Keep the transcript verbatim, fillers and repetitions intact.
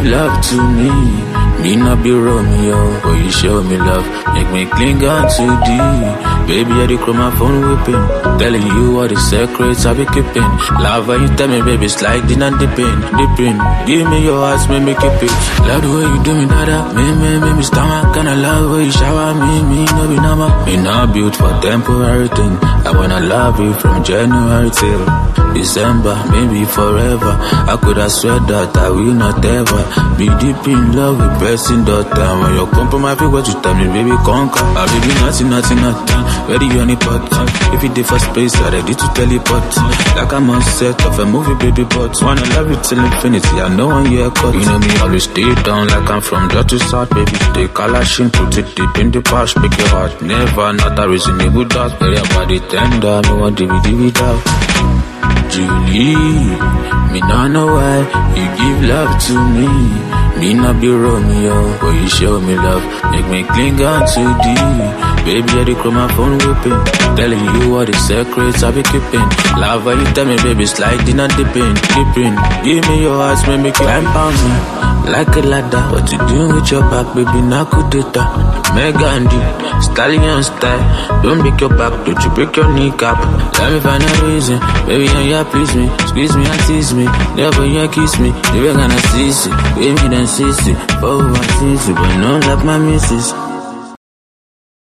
love to me. Me not be Romeo, but you show me love. Make me cling on too deep. Baby, I dey call my phone whipping, telling you all the secrets I be keeping. Love when you tell me, baby, sliding and dipping, dipping. Give me your heart, make me keep it. Love the way you do me, dada. Me, me, me, me stomach. Kinda love the way you shower me, me, no be normal. Me not built for temporary thing. I wanna love you from January till December, maybe forever. I could have swear that I will not ever be deep in love with person daughter. When you come from my feet, what you tell me, baby, conquer. I baby, nothing, nothing, nothing. Ready on the pot. If you differ space, I ready to teleport. Like I'm on set of a movie, baby, but wanna love you till infinity. I know one year cut. You know me, always stay down like I'm from Dutch to South, baby. Take Kalashin, put it deep in the past, make your heart never not a reasonable doubt. Very body tender, me want to be the without. Julie, me not know why you give love to me. Me not be Romeo, but you show me love. Make me cling on too deep. Baby, I dey call my phone whipping, telling you all the secrets I be keeping. Love when you tell me, baby, sliding and dipping, dipping. Give me your heart, make me climb on me like a ladder. What you doing with your back, baby? Not good data. Megandi, stallion style. Don't break your back, don't you break your kneecap. Let me find a reason, baby, and you please me. Squeeze me and tease me, never you kiss me. You ain't gonna see it, baby, then see it. Oh, I see it, but not like my missus.